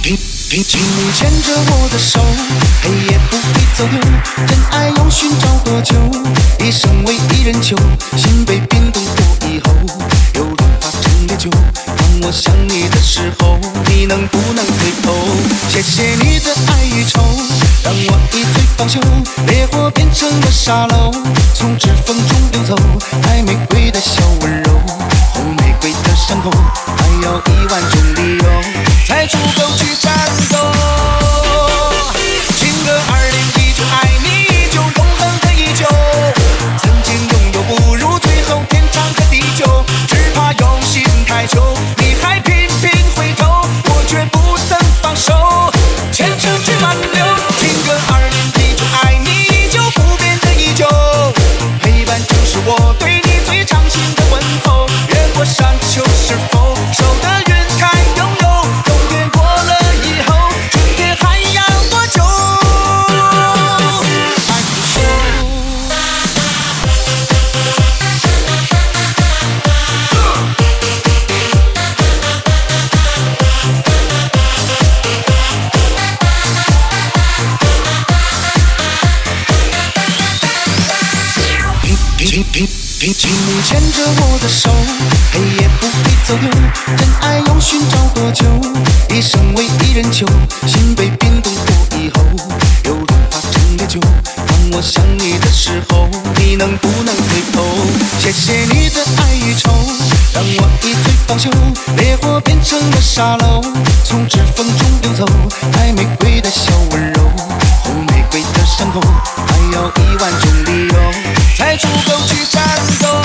请你牵着我的手，黑夜不必走丢，真爱要寻找多久？一生为一人求，心被冰冻过以后，又融化成烈酒。当我想你的时候，你能不能回头？谢谢你的爱与愁，让我一醉方休，烈火变成了沙漏，从指缝中流走，爱玫瑰的小温柔，红玫瑰的伤口，还要10000种理由，才足够去战斗。情歌2019，爱你依旧，永恒的依旧。曾经拥有不如最后天长和地久，只怕用心太久，你还频频回头，我绝不曾放手，前程去挽留。情歌2019，爱你依旧，不变的依旧。陪伴就是我对你最长情的问候。越过山丘，是否守得云开拥有？冬天过了以后，春天还要多久？爱不休。请你牵着我的手，黑夜不必走丢，真爱要寻找多久？一生为一人求，心被冰冻过以后，又融化成烈酒。当我想你的时候，你能不能回头？谢谢你的爱与愁，让我一醉方休，烈火变成了沙漏，从指缝中流走，爱玫瑰的小温柔，红玫瑰的伤口，还要10000种理由，才足够去战斗。